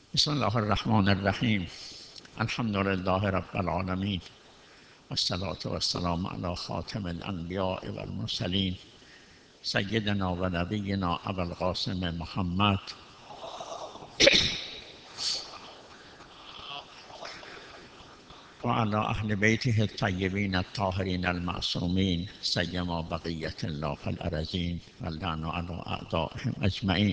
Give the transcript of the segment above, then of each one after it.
بسم الله الرحمن الرحیم. الحمد لله رب العالمین والصلاة والسلام علی خاتم الانبیاء والمرسلین سیدنا و نبینا ابو القاسم محمد و علی اهل بیته الطیبین الطاهرین المعصومین سیما بقیة الله فی الارضین واللعن علی اعدائهم اجمعین.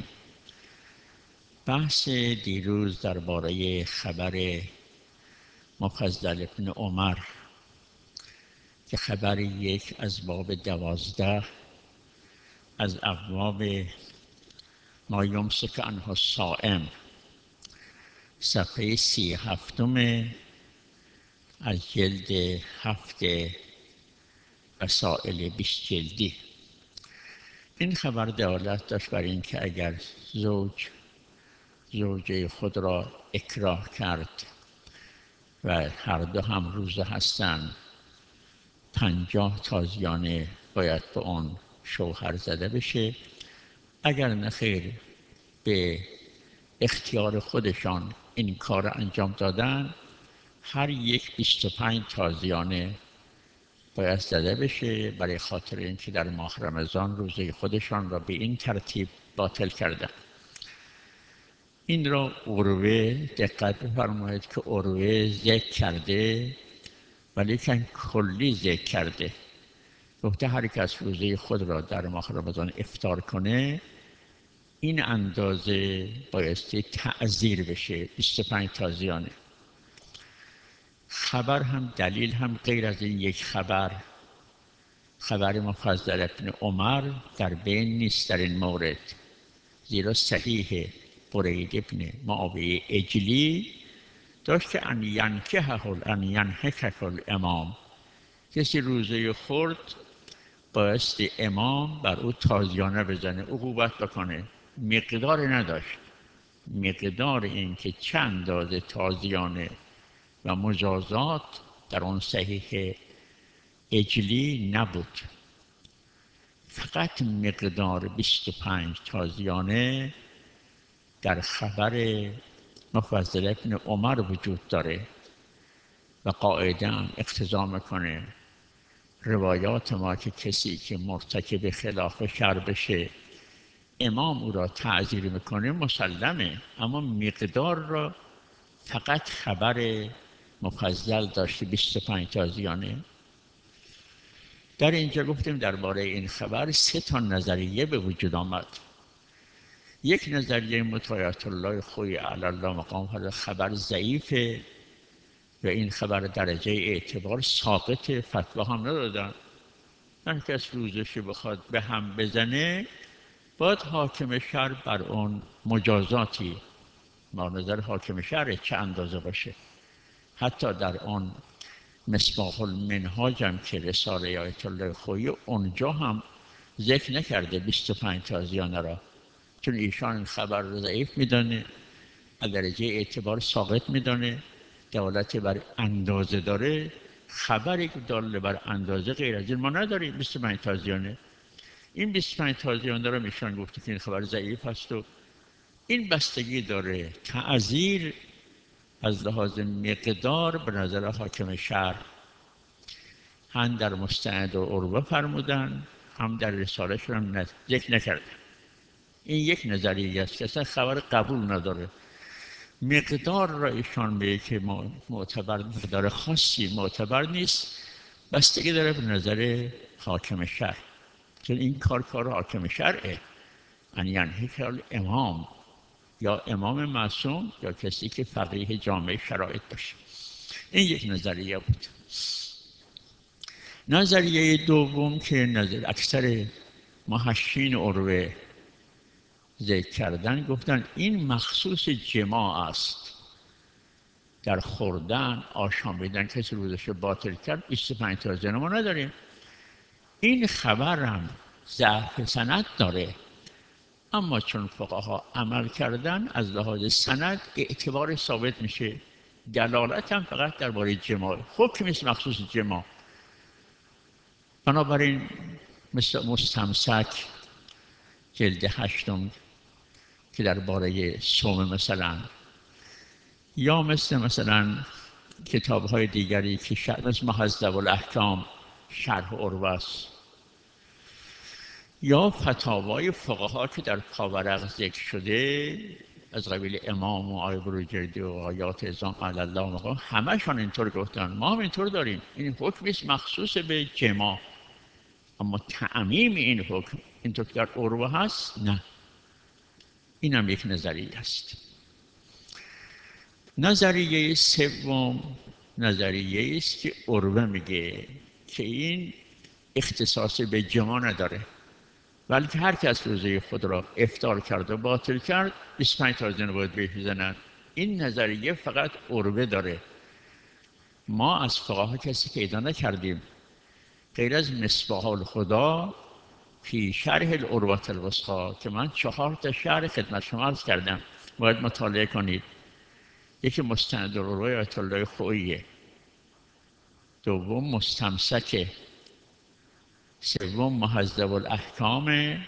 بحث دیروز درباره خبر مفضل ابن عمر که خبر یک از باب 12 از ابواب ما یمسک عنه الصائم، صفحه 37 از جلد 7 وسائل 20 جلدی. این خبر دلالت داشت بر این که اگر زوجه خود را اکراه کرد و هر دو هم روزه هستند، 50 تازیانه باید به اون شوهر زده بشه. اگر نه خیر، به اختیار خودشان این کار انجام دادن، هر یک 25 تازیانه باید زده بشه، برای خاطر اینکه در ماه رمضان روزه خودشان را به این ترتیب باطل کردن. این را عروه، دقت بفرمایید که عروه ذکر کرده ولیکن کلی ذکر کرده. گفته هر کس روزه خود را در ماه رمضان افطار کنه، این اندازه بایستی تعزیر بشه، 25 تازیانه. خبر هم دلیل هم غیر از این یک خبر مفضل ابن عمر در بین نیست در این مورد، زیرا صحیح برید ابن معاویه اجلی داشت که ان ینهکه الامام، کسی روزه خورد بایستی امام بر او تازیانه بزنه، عقوبت بکنه. مقدار نداشت، مقدار این که چند اندازه تازیانه و مجازات در اون صحیح اجلی نبود، فقط مقدار 25 تازیانه در خبر مفضل ابن عمر وجود داره و قاعده هم اقتضا میکنه روایات ما که کسی که مرتکب خلاف شرع بشه امام او را تعزیر میکنه مسلمه، اما مقدار را فقط خبر مفضل داشته 25 تازیانه. در اینجا گفتیم درباره این خبر 3 نظریه به وجود آمد. یک نظریه متوایت الله خوی علی الله مقام خبر ضعیفه و این خبر درجه اعتبار ساقط، فتوا هم ندادن. هر کس روزش بخواد به هم بزنه باید حاکم شرع بر اون مجازاتی ما نظر حاکم شرع چه اندازه باشه. حتی در اون مصباح المنهاج هم که رساله آیت الله خویی، اونجا هم ذکر نکرده 25 تازیانه را، چون ایشان این خبر رو ضعیف میدانه، درجه اعتبار ساقط میدانه، دلالت بر اندازه داره. خبری که داله بر اندازه غیر از این ما نداریم. 25 تازیانه، این 25 تازیانه رو میشان گفته که این خبر ضعیف است و این بستگی داره. تعزیر از لحاظ مقدار به نظر حاکم شرع هم در مستند و عروه فرمودن، هم در رساله شون هم ذکر نکردن. این یک نظریه است که اصلا خبر قبول نداره. مقدار را ایشان به که معتبر، مقدار خاصی معتبر نیست، بستگی داره به نظر حاکم شرع، چون این کار حاکم شرعه. ان ینهک الامام، یا امام معصوم یا کسی که فقیه جامعه شرایط باشه. این یک نظریه بود. نظریه دوم که نظر اکثر محشین عروه ذکر کردن، گفتن این مخصوص جماع است. در خوردن، آشامیدن کسی روزش باطل کرد، 25 تازیانه ما نداریم. این خبر هم ضعف سند داره، اما چون فقها عمل کردن از لحاظ سند اعتبار ثابت میشه. دلالت هم فقط درباره جماع، حکم است مخصوص جماع. بنابراین مثل مستمسک جلد 8 که درباره صوم مثلا یا مثلا کتاب‌های دیگری که مثل مهذب الاحکام شرح عروه است، یا فتاوای فقها که در پاورق ذکر شده از قبیل امام و آقای بروجردی و آیات ازام علی الله مقام، همشان اینطور گفتن. ما هم اینطور داریم. این حکمی است مخصوص به جماع، اما تعمیم این حکم اینطور که در عروه هست نه. این هم یک نظریه است. نظریه سوم نظریه است که عروه میگه که این اختصاص به جماع نداره، بلکه هر کس روزه خود را افطار کرد و باطل کرد 25 تا زن باید بهش بزنند. این نظریه فقط عروه داره. ما از فقها کسی پیدا نکردیم غیر از مصباح الهدی فی شرح العروة الوثقی که من 4 تا شرح خدمت شما عرض کردم، باید مطالعه کنید. یکی مستند العروة آیت الله خوییه، دوم مستمسکه، سوم مهذب الاحکام،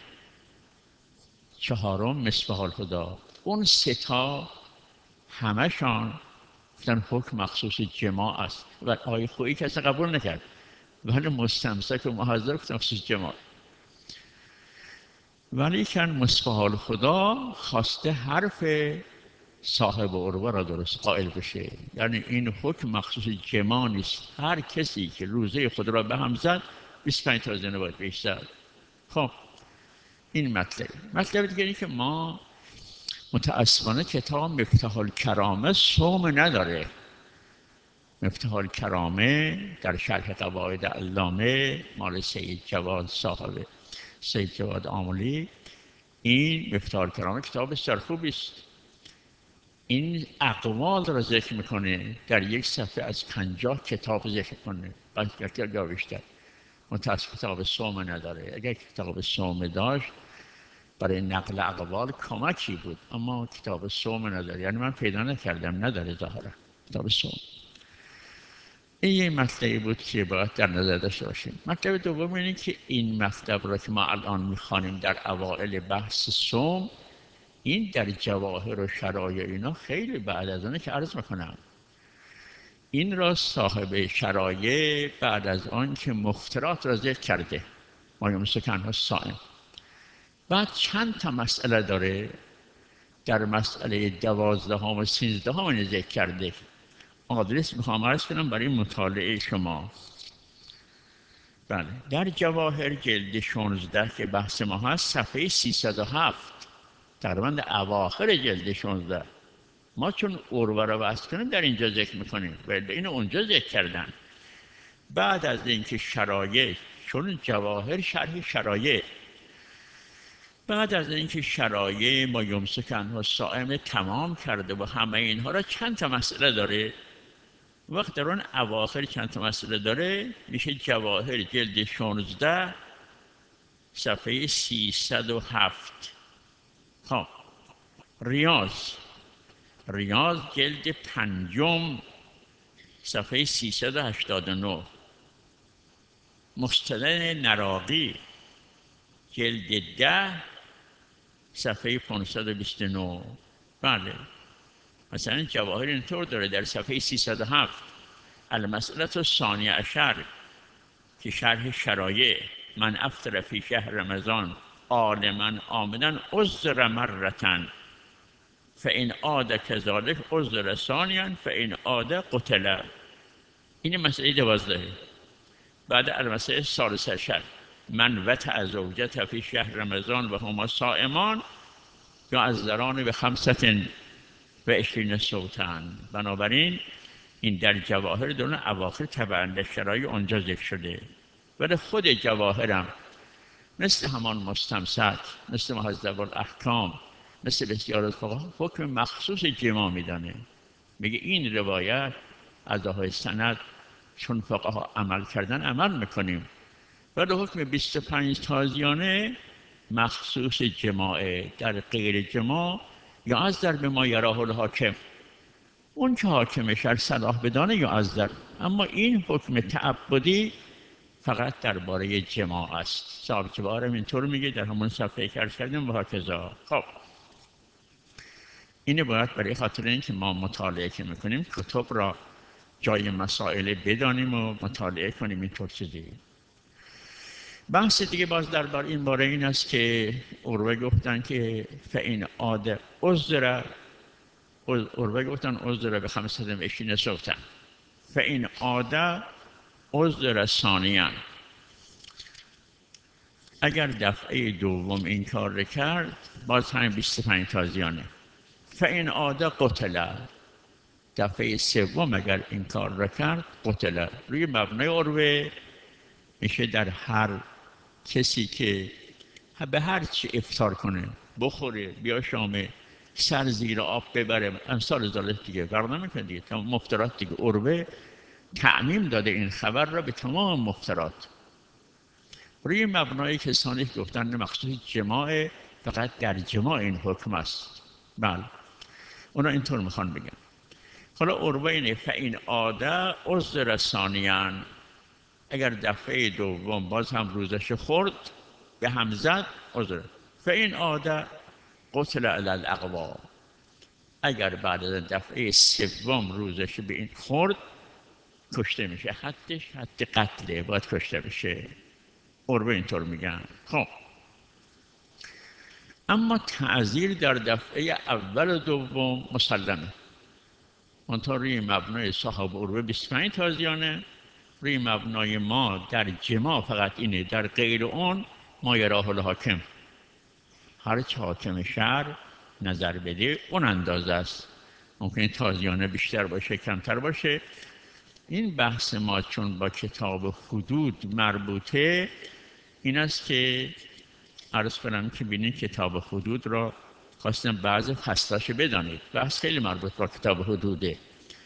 چهارم مصباح الهدی. اون سه تا همشان گفتن حکم مخصوص جماع است و آیه خویی کسی قبول نکرد، ولی مستمسک و مهذب گفتن مخصوص جماع. ولی کن مصباح الهدی خواسته حرف صاحب عروه را درست قائل بشه، یعنی این حکم مخصوص جماع نیست. هر کسی که روزه خود را به هم زد 25 تا زنه باید بهش زد. خب این مطلب دیگه این که ما متاسفانه کتاب مفتاح الکرامه صوم نداره. مفتاح الکرامه در شرح قواعد علامه مال سید جواد صاحب سید جواد آملی، این مفتاح الکرامه کتاب بسیار خوبی است. این اقوال را ذکر میکنه، در یک صفحه از 50 کتاب ذکر کنه، بلکه یا بیشتر. متاسف کتاب صوم نداره. اگر کتاب صوم داشت برای نقل اقوال کمکی بود، اما کتاب صوم نداره. یعنی من پیدا نکردم، نداره ظاهرا کتاب صوم. این یه مطلبی بود که باید در نظر داشته باشیم. مطلب دوم اینه که این مطلب را که ما الان میخوانیم در اوائل بحث صوم، این در جواهر و شرایع اینا خیلی بعد از اونه که عرض میکنم. این را صاحب شرایع بعد از آن که مفترات را ذکر کرده، ما یمسکن الصائم، بعد چند تا مسئله داره. در مسئله 12 و 13 ذکر کرده. آدرس میخوام عرض کنم برای مطالعه شما. بله، در جواهر جلد 16 که بحث ما هست، صفحه 307، تقریبا در اواخر جلد 16. ما چون عروه را بحث کنیم در اینجا ذکر میکنیم، ولی اینو اونجا ذکر کردن. بعد از اینکه شرایع، چون جواهر شرح شرایع، بعد از اینکه شرایع ما یمسکن الصائم تمام کرده و همه اینها را چند تا مسئله داره. وقت در اون اواخر چند تا مسئله داره، میشه جواهر جلد 16 صفحه 307. خب ریاض جلد 5 صفحه 389. مستند نراقی جلد 10 صفحه 529. بله، مثلا جواهر اینطور داره در صفحه 307 المسئله الثانیه عشر که شرح شرایع، من افطر فی شهر رمضان عالما عامدا عذر مرة فان عاد كذلك عذر ثانیا فان عاد قتل. این مسئله 12. بعد المسئله الثالثه عشر من وطئ زوجته فی شهر رمضان و هما صائمان یعذران ب25 صوتا. بنابراین این در جواهر دون اواخر تبع شرایع اونجا ذکر شده. ولی خود جواهرم مثل همان مستمسک، مثل مهذب الاحکام، مثل بسیار از فقها حکم مخصوص جماع میدانه. میگه این روایت اعضای سند چون فقها عمل کردن عمل میکنیم، ولی حکم 25 تازیانه مخصوص جماع. در غیر جماع یا از در به ما یراه الحاکم، اون که حاکم شر صلاح بدانه یا از در. اما این حکم تعبدی فقط درباره جماع است. صاحب جواهر اینطور میگه در همون صفحه که عرض کردیم و هکذا. خب اینه باید برای خاطر اینکه ما مطالعه که میکنیم کتب را جای مسائل بدانیم و مطالعه کنیم. اینطور چیزی. بحث دیگه باز درباره این باره این است که عروه گفتن که فإن عاد عذر، عروه گفتن عذر به 520 سوتا، فإن عاد عذر ثانیا، اگر دفعه دوم این کار رو کرد باز همین 25 تازیانه. فإن عاد قتل، دفعه سوم اگر این کار را کرد قتل. روی مبنای عروه میشه در هر کسی که به هر چی افطار کنه، بخوره، بیا شامه، سر زیر آب ببره، امثال ذالک دیگه فرق نمیکنه دیگه، تمام مفترات دیگه. عروه تعمیم داده این خبر را به تمام مفترات. روی مبنای کسانی که گفتن مخصوص جماع، فقط در جماع این حکم است. بله اونا اینطور میخوان بگن. حالا عروه اینه فإن عاد عذر ثانیا، اگر دفعه دوم باز هم روزش خورد به هم زد عذر. فإن عاد قتل علی الاقوا، اگر بعد از دفعه سوم روزش به این خورد کشته میشه. حدش حد قتله، باید کشته بشه. عروه اینطور میگن. خب اما تعزیر در دفعه اول و دوم مسلمه. منتها روی مبنای صاحب عروه 25 تازیانه، روی مبنای ما در جماع فقط اینه، در غیر اون ما یراه الحاکم، هر چه حاکم شهر نظر بده اون اندازه است. ممکنه تازیانه بیشتر باشه کمتر باشه. این بحث ما چون با کتاب حدود مربوطه، این است که عرض کنم که بینید کتاب حدود را خواستم بعض فصلاش بدانید. بحث خیلی مربوط با کتاب حدوده.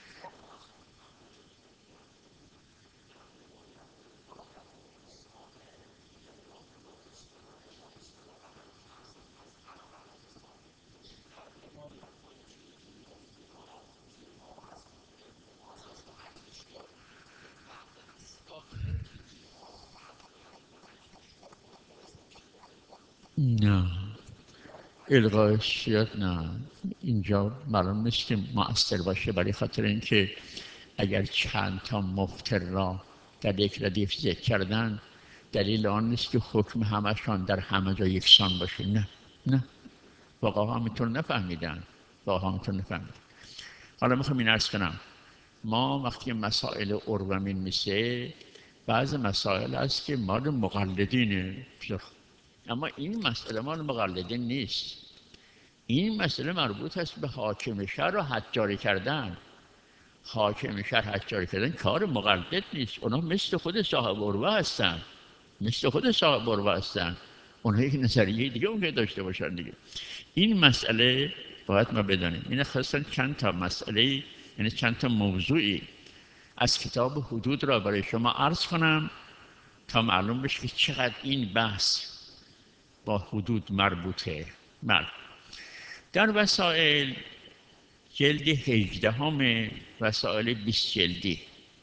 نه الغای شیعت نه، اینجا معلوم نیست که مؤثر باشه، برای خاطر اینکه اگر چند تا مفتر را در یک ردیف ذکر کردن دلیل آن نیست که حکم همشان در همه جا یکسان باشه. نه نه، واقعا همینطور نفهمیدن، واقعا همینطور نفهمیدن. حالا میخوام این عرض کنم، ما وقتی مسائل عروه میشه، بعض مسائل هست که مال مقلدینه، اما این مسئله مال مقلدین نیست. این مسئله مربوط است به حاکم شهر را حد جاری کردن. حاکم شهر حد جاری کردن کار مقلد نیست. اونا مثل خود صاحب عروه هستن، مثل خود صاحب عروه هستن. اونها یک نظریه دیگه اون داشته باشن دیگه. این مسئله باید ما بدانیم. این خواستن چند تا مسئله، یعنی چند تا موضوعی از کتاب حدود را برای شما عرض کنم تا معلوم بشه که چقدر این بحث با حدود مربوطه. بله. در وسائل جلد 18 وسائل 20 جلدی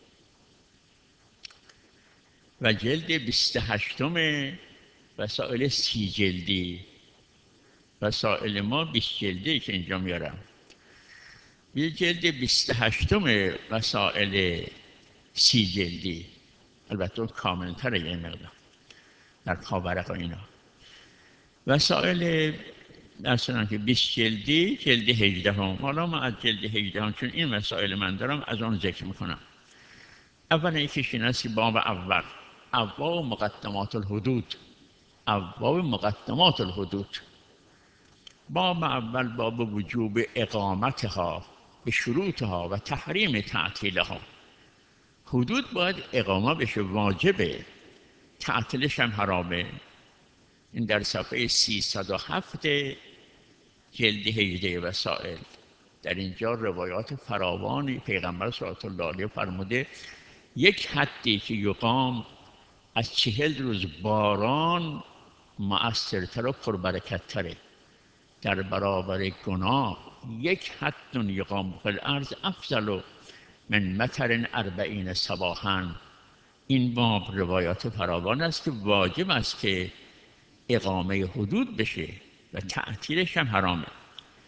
و جلد 28 وسائل 30 جلدی. وسائل ما 20 جلدی که اینجا میارم. یه جلد 28 وسائل 30 جلدی، البته کاملتره یه مقدار در پاورق و اینا. وسائل مثلا که 20 جلدی جلد 18 حالا ما از جلد 18 چون این مسائل من دارم از آن ذکر میکنم. اول یکیش این است که باب اول، ابواب مقدمات الحدود، ابواب مقدمات الحدود. باب اول باب وجوب اقامتها به شروطها و تحریم تعطیلها. حدود باید اقامه بشه، واجبه، تعطیلش هم حرامه. این در صفحه 307 جلد 18 وسائل. در اینجا روایات فراوانی پیغمبر صلی الله علیه فرموده یک حدی که یقام از 40 روز باران مؤثرتر و پربرکت‌تره. در برابر گناه یک حد یقام فی الارض افضل من مطر 40 صباحا. این باب روایات فراوان است که واجب است که اقامه حدود بشه و تعطیلش هم حرامه.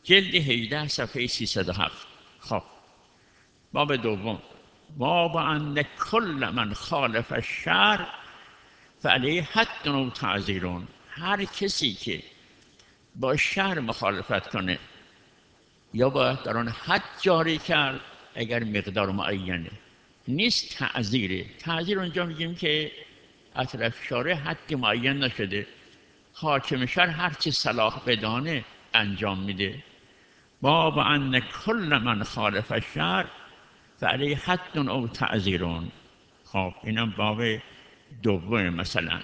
جلد 18 صفحه 307. خب باب دوم، باب ان کل من خالف الشرع فعلیه حد و تعزیرون. هر کسی که با شرع مخالفت کنه یا باید در آن حد جاری کرد اگر مقدار معینه، نیست تعزیره. تعزیر اونجا میگیم که اطراف شارع حد معین نشده، حاکم شرع هرچی صلاح بدانه انجام میده. باب ان کل من خالف الشرع فعلیه حد او تعزیرون. خب اینم باب دوم. مثلا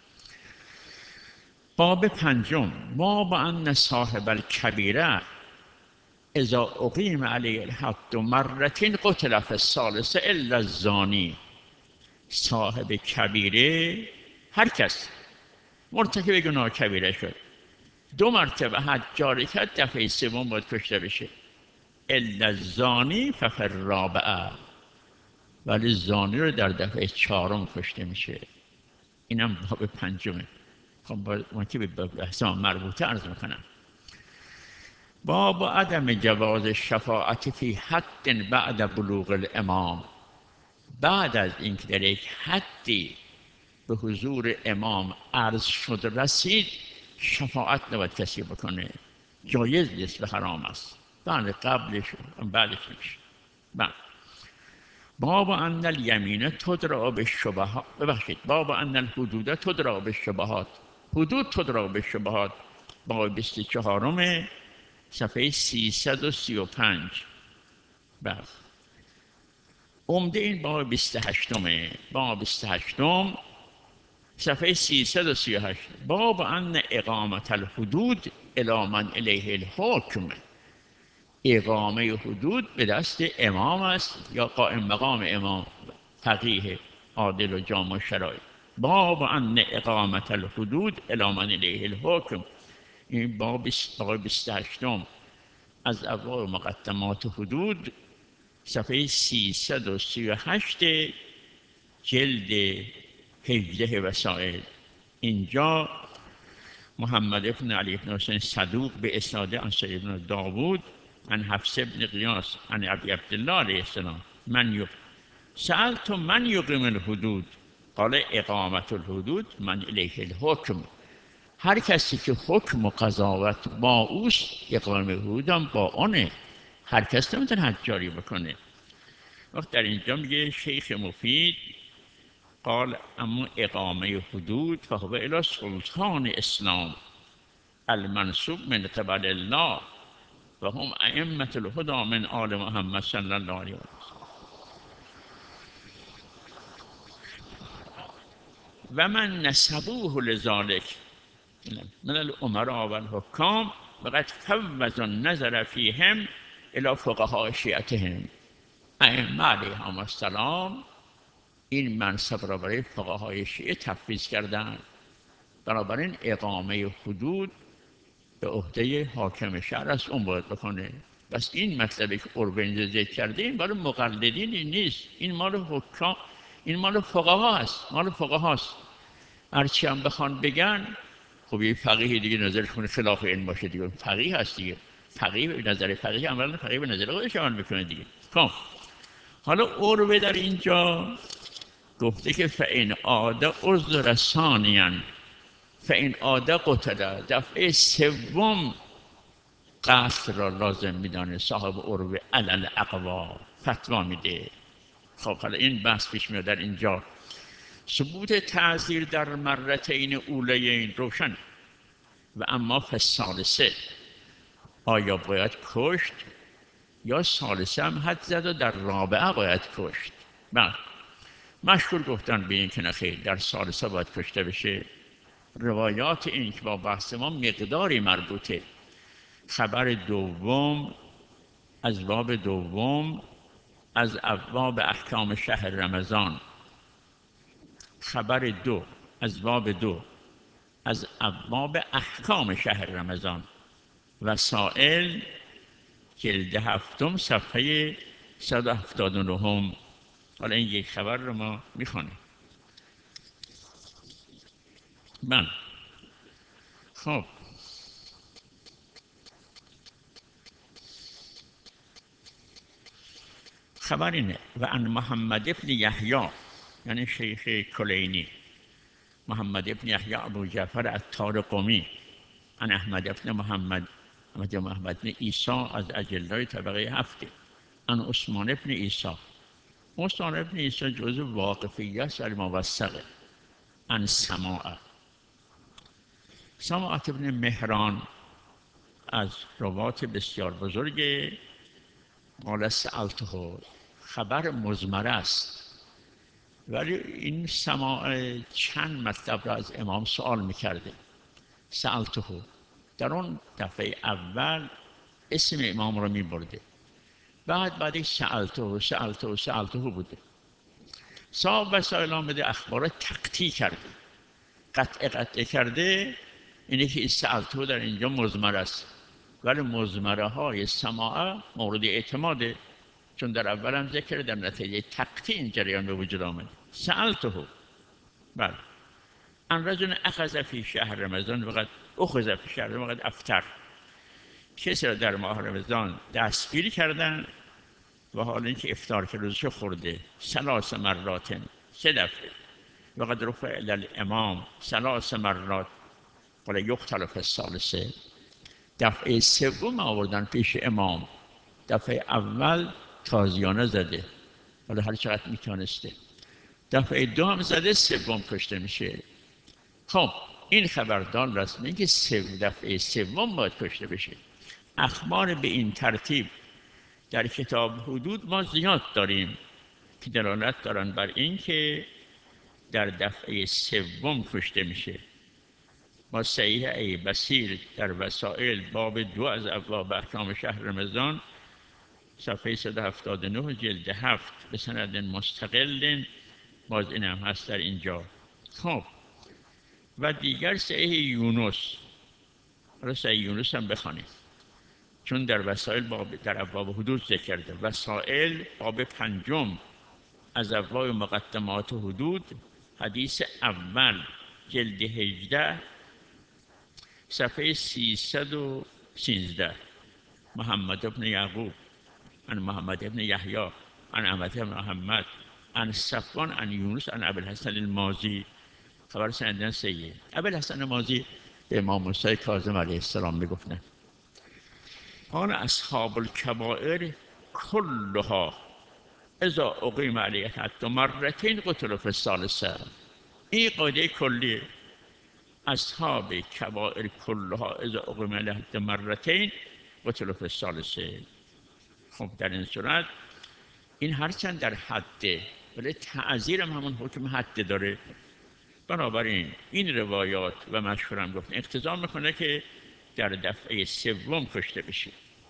باب پنجم، باب ان صاحب الکبیره اذا اقیم علیه الحد مرتين قتل فی الثالثه الا الزانی. صاحب کبیره، هر کس مرتکب گناه کبیره شد، 2 مرتبه حد جاری کرد، دفعه سوم باید کشته بشه. الا الزانی ففی الرابعه، ولی زانی رو در دفعه 4 کشته میشه. اینم باب پنجمه. خب من که به بحث مربوطه عرض میکنم. باب عدم جواز شفاعت فی حد بعد بلوغ الامام. بعد از اینکه در یک حدی به حضور امام عرض شد رسید، شفاعت نباید کسی بکنه، جایز نیست و حرام است. بعد قبلش بعدش نمیشه. بعد باب ان الیمین تدرا بالشبهات، ببخشید، باب ان الحدود تدرا بالشبهات، حدود تدرا بالشبهات، باب 24 صفحه 335. بس عمده این باب 28، باب 28 صفحه 338. باب ان اقامت الحدود الی من الیه الحکم. اقامه حدود به دست امام است یا قائم مقام امام، فقیه عادل و جامع شرایع. باب ان اقامت الحدود الی من الیه الحکم. این باب 28 از ابواب مقدمات حدود، صفحه 338 جلد 18 وسائل. اینجا محمد ابن علی بن حسین صدوق به اسناد عن سعید بن داوود عن حفص بن قیاس عن ابی عبدالله علیه السلام سألت من یقیم الحدود قال اقامت الحدود من الیه الحکم. هر کسی که حکم و قضاوت با اوست، اقامه حدود هم با آنه. هر کس نمیتونه حد جاری بکنه. وقت در اینجا میگه شیخ مفید قال اما اقامه حدود فهو الی سلطان اسلام المنصوب من قبل الله و هم ائمة الهدى من آل محمد صلی الله علیه و و من نسبوه لذلك من الامراء و الحکام وقد فوض النظر فیهم الی فقهاء شیعتهم. ائمه علیهم السلام این منصب را برای فقهای شیعه تفویض کردند. بنابراین اقامه حدود به عهده حاکم شهر است، اون باید بکنه. بس این مطلبی که قربانی ذکر کرده این برای مقلدین نیست، این مال حکام، این مال فقها است، مال فقها است. هرچی هم بخوان بگن، خب یه فقیه دیگه نظرش کنه خلاف این باشه دیگه، فقیه هست دیگه. فقیه به نظر فقیه عملا فقیه به نظر خودش عمل میکنه دیگه. خب حالا عربه در اینجا گفته که فإن عاد عذر ثانیا فإن عاد قتل. دفعه سوم قصد را لازم میدانه صاحب عربه علل اقوا فتوا میده. خب حالا این بحث پیش میاد در اینجا. ثبوت تعزیر در مرتین اولین روشن و اما فالثالثه، آیا باید کشت یا ثالثه هم حد زد و در رابعه باید کشت؟ بله، مشهور گفتن به این که نخیر در ثالثه باید کشته بشه. روایات این که با بحث ما مقداری مربوطه. خبر دوم از باب دوم از ابواب احکام شهر رمضان. خبر دو از باب دو از ابواب احکام شهر رمضان. وسائل جلد 7 صفحه 179. حالا این یک خبر رو ما میخوانیم. من خب خبر اینه و ان محمد ابن یحیی یعنی شیخ کلینی، محمد ابن یحیی ابو جعفر الطار قمی، ان احمد ابن محمد ابن عیسی از اجلای طبقه هفته، ان عثمان ابن عیسی، عثمان ابن عیسی جزء واقفیه است ولی موثقه، ان سماعه ابن مهران از روات بسیار بزرگ، قال سألته، خبر مضمره است ولی این سماع چند مطلب را از امام سوال میکرده. سألته در اون دفعه اول اسم امام را میبرده، بعدی سألته بوده. صاحب وسائل آمده اخبار تقطیع کرده، قطع کرده، اینه که سألته در اینجا مضمره است ولی مضمره های سماع مورد اعتماده، چون در اول هم ذکر در نتیجه تقطیع این جریان به وجود آمد. سألته بله ان رجل اخذ فی شهر رمضان وقد اخذ فی شهر وقد افطر، کسی را در ماه رمضان دستگیر کردن و حال اینکه افطار که روزش خورده 3 مرات 3 دفعه، وقد رفع الی الامام 3 مرات ولی یقتل فی الثالثه، دفعه سوم آوردن پیش امام، دفعه اول تازیانه زده ولی هر چقدر میتونسته، دفعه 2 هم زده، سوم کشته میشه. خب این خبردار رسمی که دفعه سوم باید کشته بشه. اخبار به این ترتیب در کتاب حدود ما زیاد داریم که دلالت دارن بر این که در دفعه سوم کشته میشه. ما صحیح ای بصیر در وسائل باب 2 از ابواب احکام شهر رمضان صفحه 179 جلد 7 به سند مستقل باز این هم هست در اینجا. خب و دیگر صحیح یونس، حالا صحیح یونس هم بخوانید چون در وسائل باب در ابواب حدود ذکر کرده. وسائل باب 5 از ابواب مقدمات حدود حدیث اول جلد 18 صفحه 313 محمد ابن یعقوب عن محمد ابن یحیی عن احمد ابن محمد عن صفوان عن یونس عن ابوالحسن المازی، خبر سندن صحیحه. ابوالحسن المازی به امام موسی کاظم علیه السلام میگفتن قال اصحاب الکبائر کلها اذا اقیم علیه حتی مرتين قتلوا فی الثالثه. این قاعده کلیه، اصحاب کبائر کلها اذا اقیم علیه حتی مرتين قتلوا فی الثالثه. خب در این صورت این هرچند در حده ولی تعزیر هم همون حکم حد داره. بنابراین این روایات و مشهورم گفتن اقتضا میکنه که در دفعه سوم کشته بشه.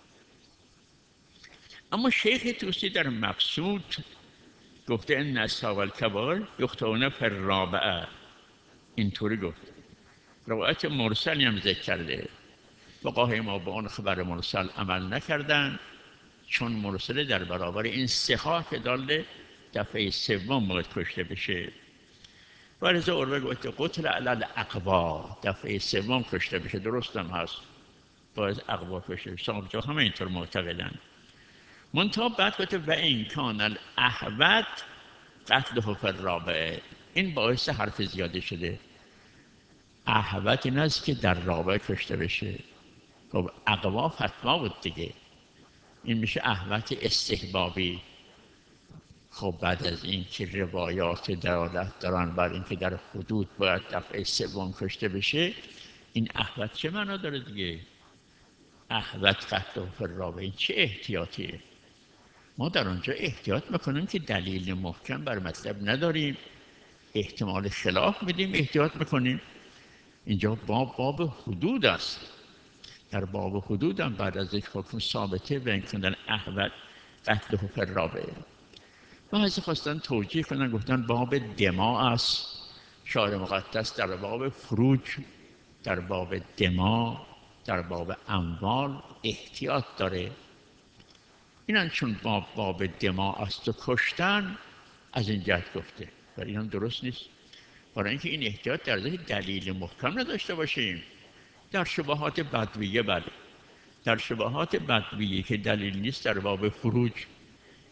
اما شیخ توسی در مقصود گفته ان اصحاب الکبائر یقتلون فی الرابعه، اینطوری گفت. روایت مرسلی هم ذکر کرده، فقهای ما با اون خبر مرسل عمل نکردن چون مرسل در برابر این صحاح که داله دفعه سوم باید کشته بشه. ولذا عروه گفته قتل علی الاقوا، دفعه سوم کشته بشه. درست هم هست، باید اقوا کشته بشه. صاحب جا همه اینطور معتقدن. منتها بعد گفته و این کان الاحوط قتله فی الرابعه، این باعث حرف زیاده شده. احوط این است که در رابعه کشته بشه. خب اقوا فتوا بود دیگه، این میشه احوط استحبابی. خب بعد از این که روایات دلالت دارن بر این که در حدود باید دفعه سوم کشته بشه، این احوط چه معنا داره دیگه؟ احوط قتل فی الرابعه، این چه احتیاطیه؟ ما در آنجا احتیاط میکنیم که دلیل محکم بر مطلب نداریم، احتمال خلاف میدیم، احتیاط میکنیم. اینجا باب حدود است، در باب حدود هم بعد از یک حکم ثابته و این کندن احوط قتل فی الرابعه. بعضی خواستن توجیه کنن گفتن باب دماء است، شارع مقدس در باب فروج، در باب دماء، در باب اموال احتیاط داره. اینن چون باب دماء است و کشتن از این جهت گفته، ولی این هم درست نیست. برای اینکه این احتیاط در ذهن دلیل محکم نداشته باشیم. در شبهات بدویه بله، در شبهات بدویه که دلیل نیست در باب فروج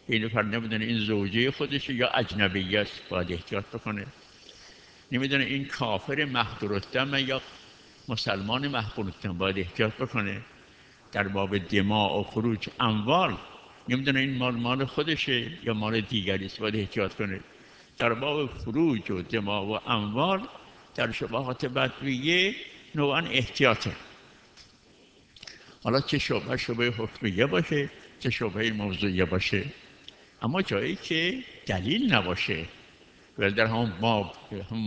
این نفر نمیدونه این زوجه خودشه یا اجنبیه است، باید احتیاط بکنه. نمیدونه این کافر محظورالدم یا مسلمان محظورالدم، باید احتیاط بکنه. در باب دماء و خروج اموال نمیدونه این مال خودشه یا مال دیگری است، باید احتیاط کنه. در باب خروج و دماء و اموال در شبهات بدویه نوعا احتیاطه. حالا چه شبه حکمیه باشه، چه شبه موضوعیه باشه، اما جایی که دلیل نباشه. ولی در همون باب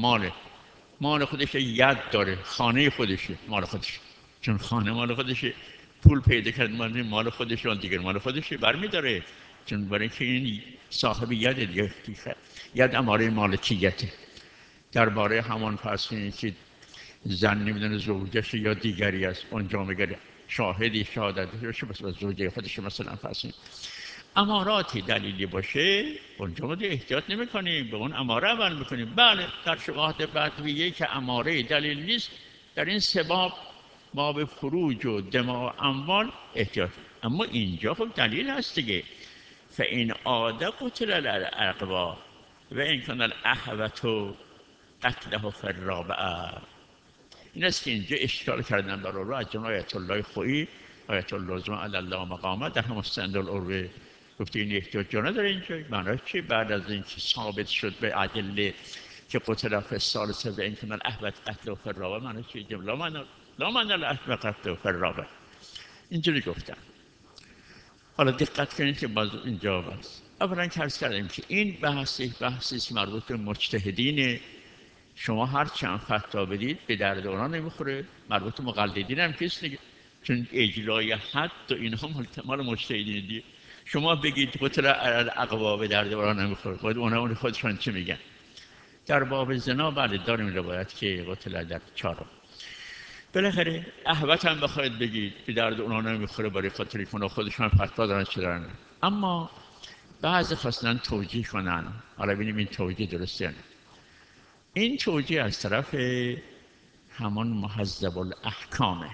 مال خودش ید داره، خانه خودشه مال خودش، چون خانه مال خودشه، پول پیدا کرد مال خودش، اون دیگر مال خودشه برمیداره، چون برای که این صاحب ید دیگه، ید اماره مالکیته. درباره همان فرض که زن نمیدونه زوجش یا دیگری است، اونجا میگه شاهدی شهادت باشه مثلا زوجه خودش، مثلا فرض اماراتی دلیلی باشه اونجا ما احتیاط نمی کنیم، به اون اماره عمل میکنیم. بله در شبهات بدویه که اماره دلیل نیست، در این سباب باب فروج و دماء و اموال احتیاط. اما اینجا خب دلیل هست دیگه، فإن عاد قتل العقبا و این کان الاحوة قتله فی الرابعة. این است که اینجا اشکال کردن در رو از جناب آیت الله خویی، آیت اللزم علی الله مقامه در هم مستند العروه گفته این احتیاط جا نداره. اینجا معنی چی؟ بعد از اینکه ثابت شد به ادله که قتل فی الثالثه و این کان الاحوة قتله فی الرابعه، معنی چی؟ لا معنی الاحوة قتله فی الرابعه، اینجوری گفتن. حالا دقت کنید که باز اینجا بس اولا که عرض کردیم که این بحثی مربوط به مجتهدینه. شما هر چند فتوا بدید به درد اونا نمیخوره، مربوط به مقلدین هم کس دیگه، چون اجلای حد و اینها مال مجتهدین دیگه. شما بگید قتل العقبا به درد اونا نمیخوره، باید اونا خودشون چه میگن. در باب زنا بله داریم روایت که قتل در چهارم. بالاخره احوت هم بخواید بگید به درد اونا نمیخوره، برای خاطر کنه خودشون فتوا دارن چه دارن. اما بعضی خواستن توجیه کنن، حالا ببینیم این توجیه درسته. این توجیه از طرف همان مهذب الاحکامه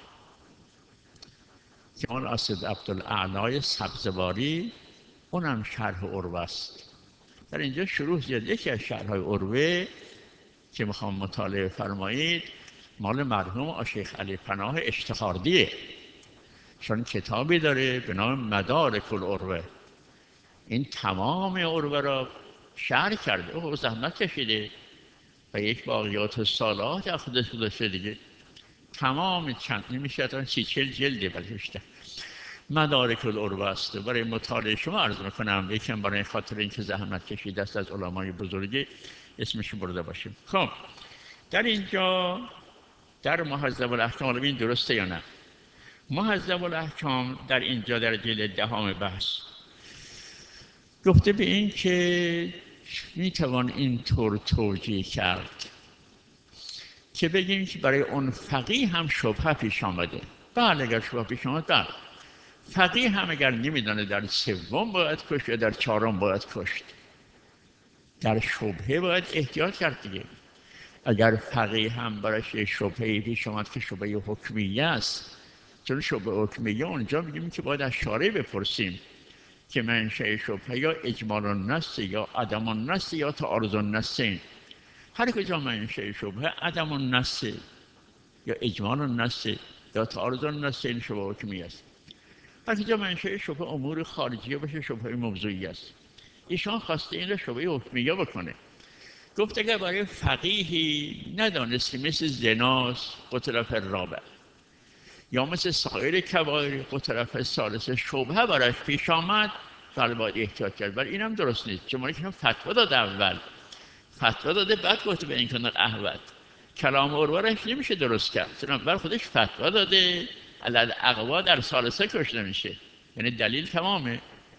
که اون اسد عبدالاعلی سبزواری، اونم شرح عروه است. در اینجا شروع زیاد یکی از شرح‌های عروه که میخوام مطالعه فرمایید مال مرحوم شیخ علی پناه اشتخاردیه، چون کتابی داره به نام مدارک العروه. این تمام عروه را شرح کرده، او زحمت کشیده و یک باقیات الصالحات از خودش گذاشته دیگه. تمام چند نمیشه تا 30-40 جلده بلکه مدارک العروه است. برای مطالعه شما عرض میکنم، یکم برای خاطر اینکه زحمت کشیده است از علمای بزرگی اسمش برده باشیم. خب در اینجا در مهذب الاحکام، ببین درسته یا نه. مهذب الاحکام در اینجا در جلد دهم بحث گفته به این که میتوان اینطور توجیه کرد که بگیم که برای اون فقیه هم شبهه پیش آمده. بله اگر شبهه پیش آمد، بله فقیه هم اگر نمیدانه در سوم باید کشت یا در چهارم باید کشت، در شبهه باید احتیاط کرد دیگه. اگر فقیه هم برایش شبهه پیش آمد که شبهه حکمیه است، چون شبهه حکمیه اونجا میگیم که باید از شارع بپرسیم که منشأ شبهه یا اجمال النص یا عدم النص یا تعارض النص. هر کجا منشأ شبهه عدم النص یا اجمال النص یا تعارض النص، این شبهه حکمیه است. هر کجا منشأ شبهه امور خارجیه باشه، شبهه موضوعی است. ایشان خواسته این را شبهه حکمیه بکنه. گفت اگر برای فقیهی ندانستی مثل زناست قتل فی الرابعه یا مثل سایر کبایر قتل فی الثالثه شبهه برایش پیش آمد، بله باید احتیاط کرد. ولی اینم درست نیست، چون که فتوا داده، اول فتوا داده بعد گفته به این کان احوط. کلام عروه‌اش نمیشه درست کرد، چون اول خودش فتوا داده العقبا در ثالثه کشته میشه، یعنی دلیل تمامه.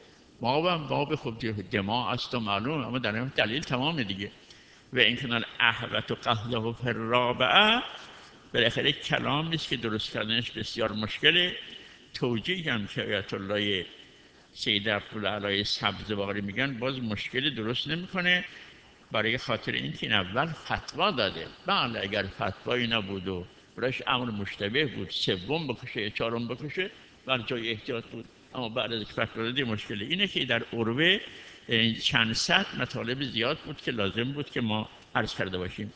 باب خب دماء است و معلوم، اما در این دلیل تمامه دیگه. و این کان الاحوط قتله فی الرابعه بالاخره کلام نیست که درست کردنش بسیار مشکله. توجیه هم که آیت الله سید عبدالاعلی سبزواری میگن باز مشکل درست نمیکنه، برای خاطر اینکه این اول فتوا داده. بله اگر فتوایی نبود و برایش امر مشتبه بود، سوم بکشه یا چهارم بکشه، بر جای احتیاط بود. اما بعد از فتوا دادی مشکلی اینه که در عروه چند صد مطالب زیاد بود که لازم بود که ما عرض کرده باشیم.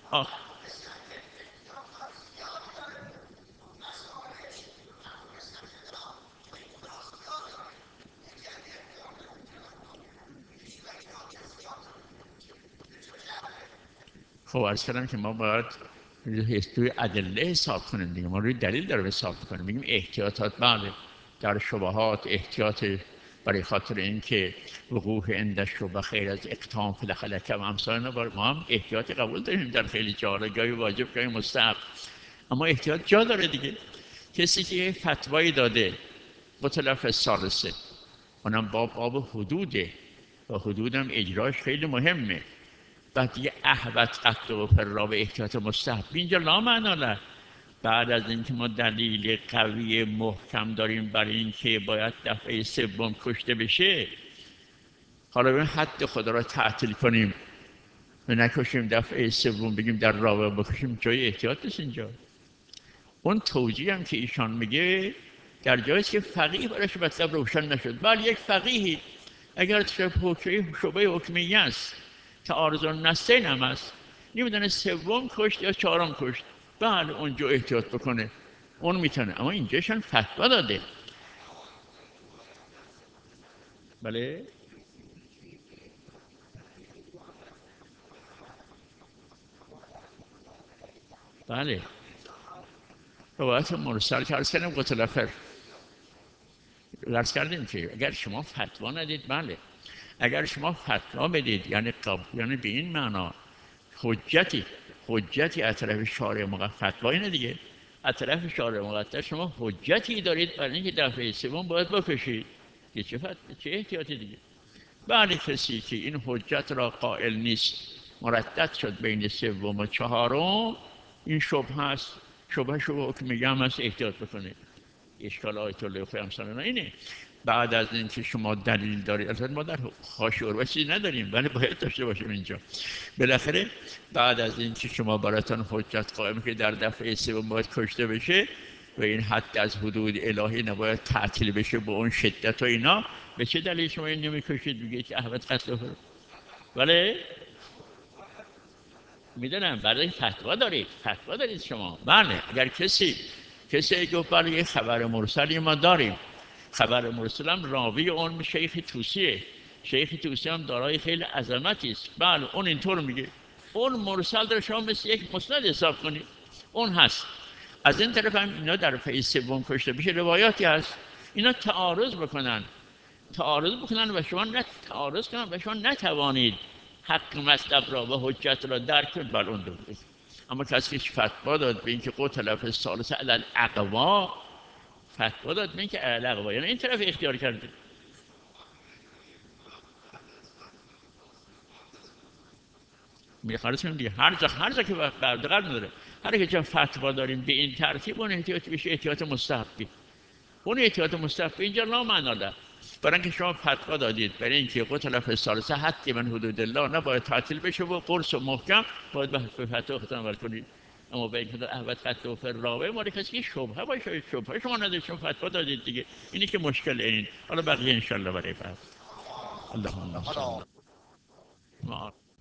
خب عرض کردم که ما باید روی ادله حساب کنیم دیگه، ما روی دلیل داره حساب کنیم. میگیم احتیاطات بله در شبهات احتیاط برای خاطر اینکه وقوع عند الشبهه خیر از اقتام فی الخلک و امثال، ما هم احتیاط قبول داریم در خیلی جاها، گاهی واجب گاهی مستحب، اما احتیاط جا داره دیگه. کسی که فتوایی داده قتل فی الثالثه، اونم باب حدوده و حدودم اجراش خیلی مهمه. بعد دیگه احوط قتل و فرا و احتیاط مستحب اینجا لا معنا له. بعد از اینکه ما دلیل قوی محکم داریم برای اینکه باید دفعه سوم کشته بشه، حالا ببین حد خدا را تعطیل کنیم و نکشیم دفعه سوم بگیم در رابعه بکشیم، جای احتیاط نیست اینجا. اون توجیه هم که ایشان میگه در جایی که فقیه براش مطلب روشن نشد. بله یک فقیهی اگر شبه حکمیه است تعارض النصین هم است، نمیدونه سوم کشت یا چهارم کشت، بله اونجا احتیاط بکنه، اون میتونه. اما اینجاشان فتوا داده. بله بله روایت مرسل که عرض کردیم قتل فر عرض کردیم که اگر شما فتوا ندید، بله اگر شما فتوا بدید یعنی یعنی به این معنا حجتی از طرف شارع مقدس، فتوا اینه دیگه، از طرف شارع مقدس شما حجتی دارید برای اینکه دفعه سوم باید بکشید، که چه احتیاطی دیگه. بله کسی که این حجت را قائل نیست، مردد شد بین سوم و چهارم، این شبهه است، شبهه حکم هم هست، احتیاط بکنید. اشکال آیت الله خیمسان اینه. بعد از اینکه شما دلیل دارید، البته ما در حاشیه و چیزی نداریم ولی باید داشته باشیم اینجا، بالاخره بعد از اینکه شما براتون حجت قائم که در دفعه سوم باید کشته بشه و این حد از حدود الهی نباید تعطیل بشه با اون شدت و اینا، به چه دلیل شما این نمی‌کشید؟ میگه که احمد قتل کنه. ولی میدونم برای فتوا دارید شما. بله اگر کسی گفت بله یه خبر مرسلی ما داریم، خبر مرسل هم راوی اون شیخ توسیه، شیخ توسی هم دارای خیلی عظمتی است، بله اون اینطور میگه، اون مرسل در شما مثل یک مسند حساب کنید، اون هست. از این طرف هم اینا در فیض سوم کشته بشه روایاتی هست، اینا تعارض بکنن و شما تعارض کنن و شما نتوانید حق مطلب را و حجت را درک کنید، بل اون دو. اما کسی که فتوا داد به اینکه قتل فی الثالثه علی الاقوا، فتوا داد به اینکه علی الاقوا، یعنی این طرف اختیار کرده. میخواد دیگه هر جا که دقت نداره، هر جا فتوا داریم به این ترتیب، اون احتیاط بشه احتیاط مستحبی. اون احتیاط مستحبی اینجا لا معنا داره. برای اینکه شما فتوا دادید برای اینکه قتل فی الثالثه حتی من حدود الله نباید تعطیل بشه و قرص و محکم باید به فتوا ختم عمل کنید. اما به اینکه در احوط قتل و فرراوه ما کسی که شبهه باشه، شبهه شما ندید، شما فتوا دادید دیگه، اینی که مشکل این. حالا بقیه ان شاء الله برای بعد. اللهم صل